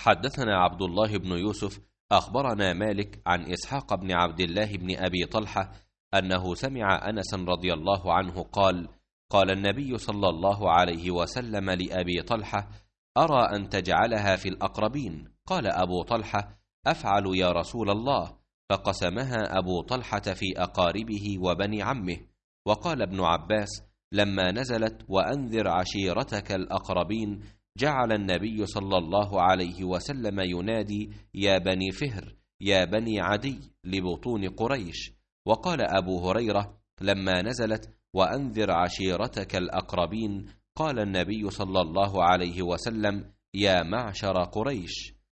حدثنا عبد الله بن يوسف أخبرنا مالك عن إسحاق بن عبد الله بن أبي طلحة أنه سمع أنسا رضي الله عنه قال: قال النبي صلى الله عليه وسلم لأبي طلحة: أرى أن تجعلها في الأقربين. قال أبو طلحة: أفعل يا رسول الله. فقسمها أبو طلحة في أقاربه وبني عمه. وقال ابن عباس: لما نزلت وأنذر عشيرتك الأقربين جعل النبي صلى الله عليه وسلم ينادي: يا بني فهر، يا بني عدي، لبطون قريش. وقال أبو هريرة: لما نزلت وأنذر عشيرتك الأقربين قال النبي صلى الله عليه وسلم: يا معشر قريش.